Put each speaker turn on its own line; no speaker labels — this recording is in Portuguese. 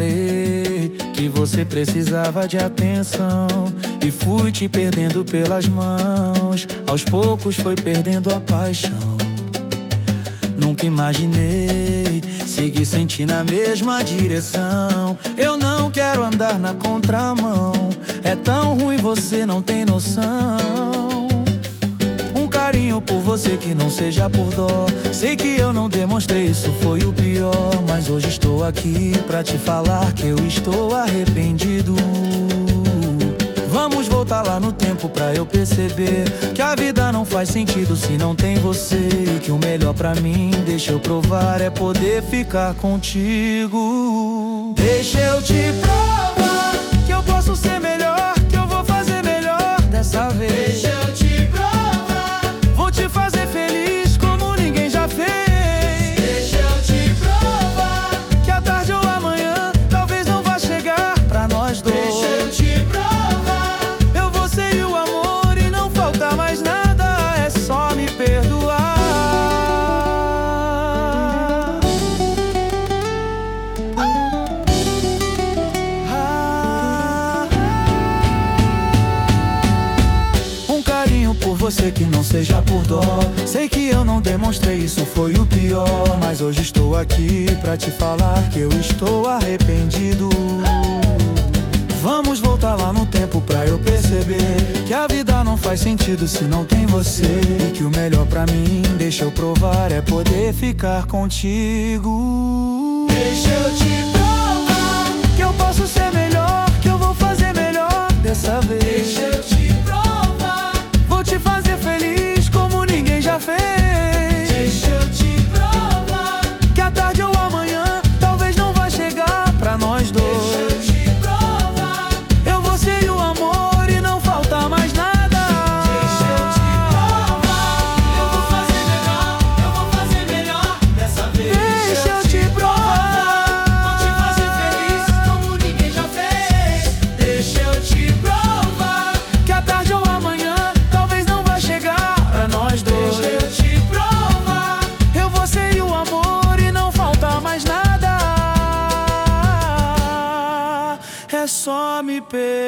reparei que você precisava de atenção e fui te perdendo pelas mãos. Aos poucos foi perdendo a paixão. Nunca imaginei seguir sem ti na mesma direção. Eu não quero andar na contramão. É tão ruim, você não tem noção. Um carinho por você que não seja por dó. Sei que eu não demonstrei, isso foi o pior. Mas hoje estou aqui pra te falar que eu estou arrependido. Vamos voltar lá no tempo pra eu perceber que a vida não faz sentido se não tem você. E que o melhor pra mim, deixa eu provar, é poder ficar contigo. Deixa eu te provar que eu posso ser melhor, que eu vou fazer melhor dessa vez. Deixa eu te provar, vou te fazer feliz como ninguém já fez. Deixa eu te provar que a tarde ou amanhã talvez não vá chegar pra nós dois. Deixa eu te provar, por você que não seja por dó. Sei que eu não demonstrei, isso foi o pior. Mas hoje estou aqui pra te falar que eu estou arrependido. Vamos voltar lá no tempo pra eu perceber que a vida não faz sentido se não tem você. E que o melhor pra mim, deixa eu provar, é poder ficar contigo. Deixa eu te provar que eu posso ser melhor, que eu vou fazer melhor dessa vez. Deixa eu te provar, vou te fazer feliz como ninguém já fez. Deixa eu te provar que a tarde ou amanhã talvez não vá chegar pra nós dois. Deixa eu te provar, eu vou ser o amor e não falta mais nada. Deixa eu te provar, eu vou fazer melhor dessa vez. Deixa eu te provar, vou te fazer feliz como ninguém já fez. Deixa eu te provar que a tarde ou amanhã talvez não vá chegar pra nós dois. Deixa eu te provar, eu vou ser o amor e não falta mais nada. É só me perdoar.